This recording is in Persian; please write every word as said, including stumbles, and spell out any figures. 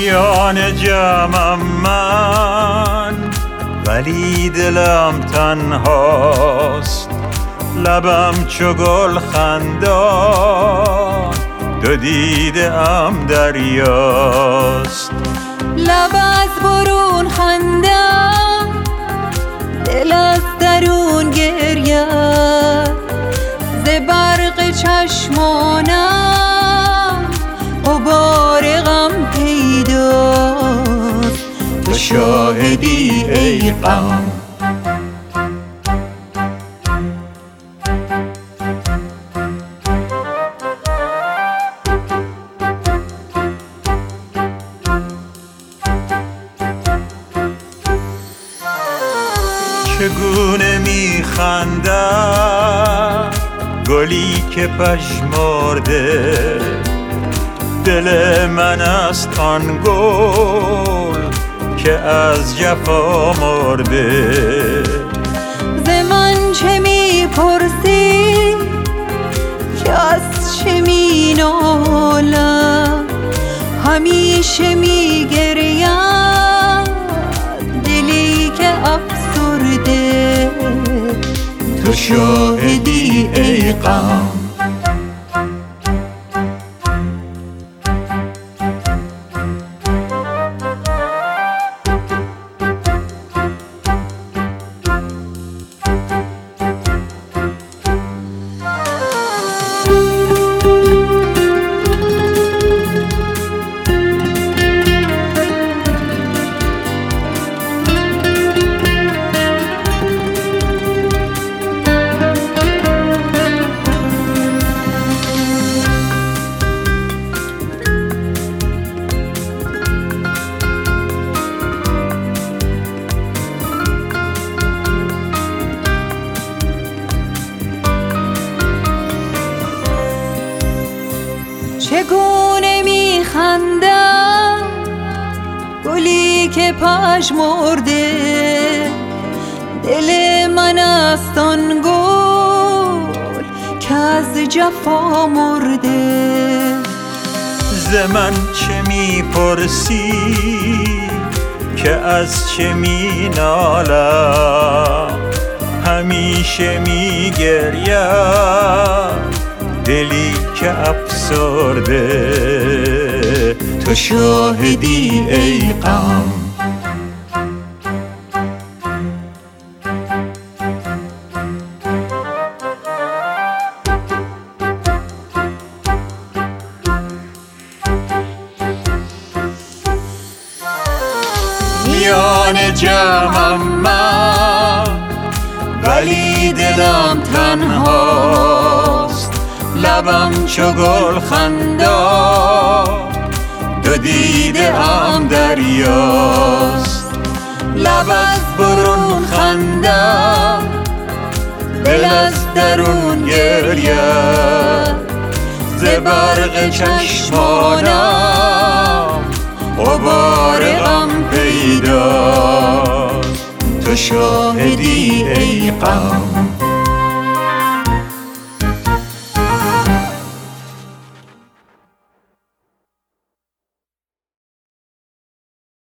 میان جمعم من ولی دلم تنهاست، لبم چو گل خندان دو دیده ام دریاست. لب از برون خندم، دل از درون گریه، ز برق چشمانم غبار غم پیداست. تو شاهدی ای غم، چگونه میخندد گلی که پژمرده، دل من است آن گل که از جفا مرده. ز من چه میپرسی که از چه مینالم، همیشه میگریم دلی که افسرده. تو شاهدی ای غم، چگونه میخندم گلی که پژمرده، دل من است آن گل که از جفا مرده. ز من چه میپرسی که از چه مینالم، همیشه میگریم دلی که افسرده. تو شاهدی ای غم، میان جمعم من ولی دلم تنهاست، لبم چو گل خندان دو دیده ام دریاست. لب از برون خندم، دل از درون گریه، ز برق چشمانم غبار غم پیداست. تو شاهدی ای غم.